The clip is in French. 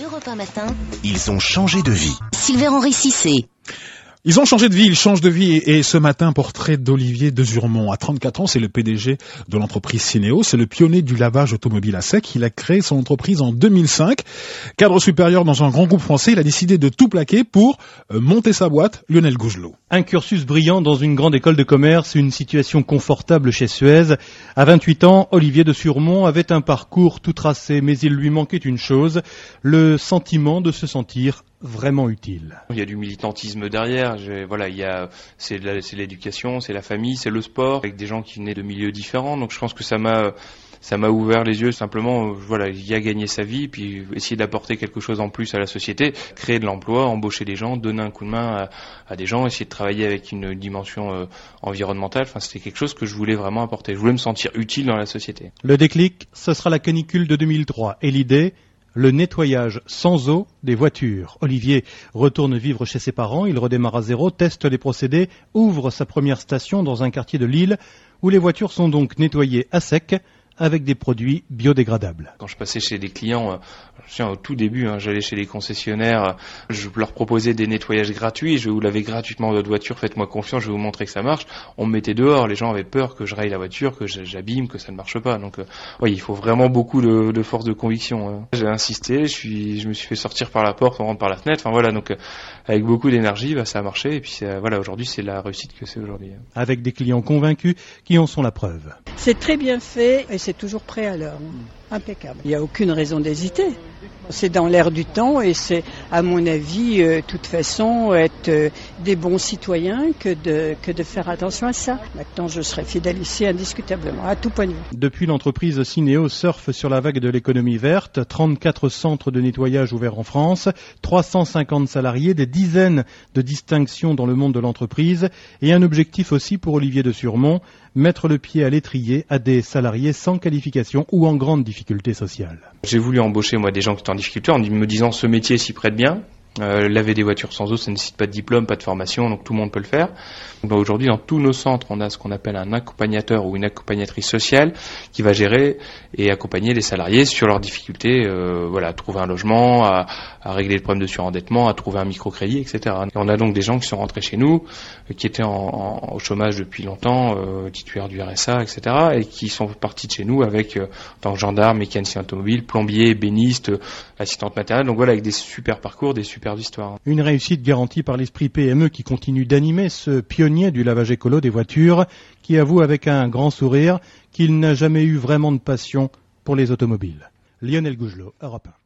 Europe 1 matin. Ils ont changé de vie. Sylvain-Henri Cissé. Ils ont changé de vie, ils changent de vie et ce matin, portrait d'Olivier Desurmont. À 34 ans, c'est le PDG de l'entreprise Synéo, c'est le pionnier du lavage automobile à sec. Il a créé son entreprise en 2005. Cadre supérieur dans un grand groupe français, il a décidé de tout plaquer pour monter sa boîte, Lionel Gougelot. Un cursus brillant dans une grande école de commerce, une situation confortable chez Suez. À 28 ans, Olivier Desurmont avait un parcours tout tracé, mais il lui manquait une chose, le sentiment de se sentir vraiment utile. Il y a du militantisme derrière, c'est l'éducation, c'est la famille, c'est le sport, avec des gens qui venaient de milieux différents, donc je pense que ça m'a ouvert les yeux simplement, il y a gagné sa vie, puis essayer d'apporter quelque chose en plus à la société, créer de l'emploi, embaucher des gens, donner un coup de main à des gens, essayer de travailler avec une dimension environnementale, c'était quelque chose que je voulais vraiment apporter, je voulais me sentir utile dans la société. Le déclic, ce sera la canicule de 2003, et l'idée, le nettoyage sans eau des voitures. Olivier retourne vivre chez ses parents, il redémarre à zéro, teste les procédés, ouvre sa première station dans un quartier de Lille où les voitures sont donc nettoyées à sec avec des produits biodégradables. Quand je passais chez des clients, au tout début, j'allais chez les concessionnaires, je leur proposais des nettoyages gratuits, je vous lavez gratuitement votre voiture, faites-moi confiance, je vais vous montrer que ça marche. On me mettait dehors, les gens avaient peur que je raye la voiture, que j'abîme, que ça ne marche pas. Donc il faut vraiment beaucoup de force de conviction. J'ai insisté, je me suis fait sortir par la porte, on rentre par la fenêtre, donc avec beaucoup d'énergie, ça a marché, et puis aujourd'hui c'est la réussite que c'est aujourd'hui. Avec des clients convaincus qui en sont la preuve. C'est très bien fait et c'est toujours prêt à l'heure. Impeccable. Il n'y a aucune raison d'hésiter. C'est dans l'air du temps et c'est, à mon avis, de toute façon, être des bons citoyens que de faire attention à ça. Maintenant, je serai fidèle ici indiscutablement, à tout point de vue. Depuis, l'entreprise Synéo surfe sur la vague de l'économie verte. 34 centres de nettoyage ouverts en France, 350 salariés, des dizaines de distinctions dans le monde de l'entreprise et un objectif aussi pour Olivier Desurmont, mettre le pied à l'étrier à des salariés sans qualification ou en grande difficulté sociale. J'ai voulu embaucher des gens qui étaient en difficulté en me disant ce métier s'y prête bien. Laver des voitures sans eau, ça ne nécessite pas de diplôme, pas de formation, donc tout le monde peut le faire. Aujourd'hui, dans tous nos centres, on a ce qu'on appelle un accompagnateur ou une accompagnatrice sociale qui va gérer et accompagner les salariés sur leurs difficultés, à trouver un logement, à régler le problème de surendettement, à trouver un microcrédit, etc. Et on a donc des gens qui sont rentrés chez nous, qui étaient au chômage depuis longtemps, titulaires du RSA, etc. et qui sont partis de chez nous avec en tant que gendarme, mécanicien automobile, plombier, ébéniste, assistante maternelle, donc avec des super parcours, des super d'histoire. Une réussite garantie par l'esprit PME qui continue d'animer ce pionnier du lavage écolo des voitures qui avoue avec un grand sourire qu'il n'a jamais eu vraiment de passion pour les automobiles. Lionel Gougelot, Europe 1.